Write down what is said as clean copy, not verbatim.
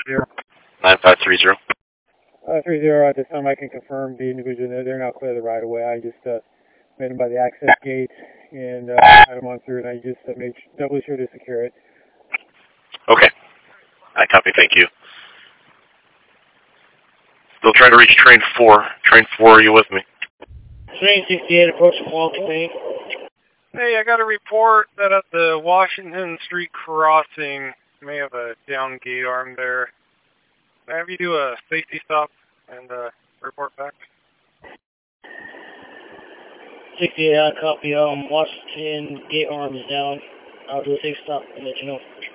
9530. 30 at this time. I can confirm the individual. They're now clear the right away. I just met them by the access gate and had them on through, and I just made doubly sure to secure it. Okay. I copy. Thank you. Still trying to reach train 4. Train 4, are you with me? Train 68 approaching Walton Lane. Hey, I got a report that at the Washington Street crossing, may have a down gate arm there. Can I have you do a safety stop and report back? 68 copy. Washington gate arm is down. I'll do a safety stop and let you know.